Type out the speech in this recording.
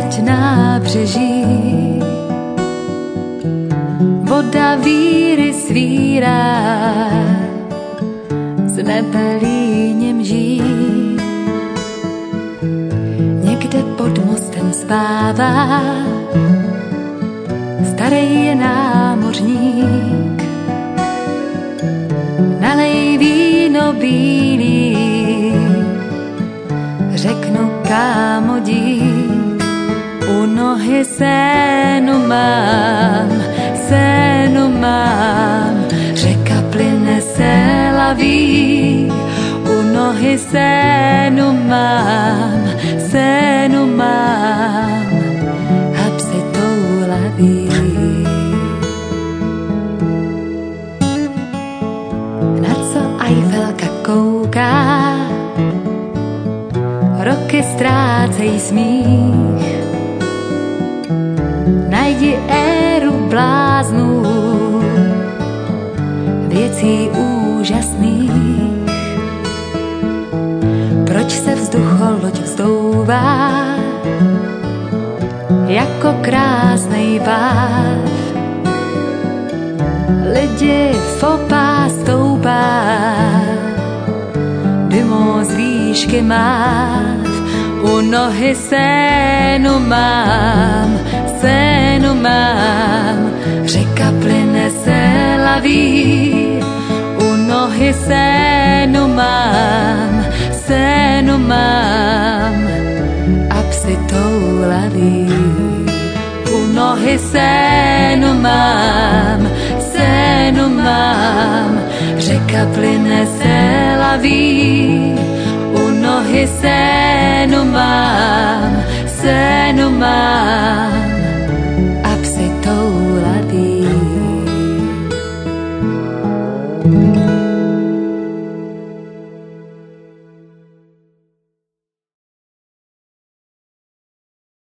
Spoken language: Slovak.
loď nábřeží. Voda víry svírá, z nebe líněm ží. Někde pod mostem spává, starý je námořník. Nalej víno bílý, řeknu kámo dík. U nohy sénu mám, řeka plyne se laví. U nohy sénu mám, a psy toulaví. Na co Eiffelka kouká, roky ztrácej smích. Najdi éru bláznů, věcí úžasných. Proč se vzducholoď vzdouvá, jako krásnej páv? Lidi fopá stoupá, dymo z výšky máv. U nohy sénu mám, řeka plyne se laví. U nohy sénu mám, a psy toulaví. U nohy sénu mám, řeka plyne se laví. U nohy sénu mám,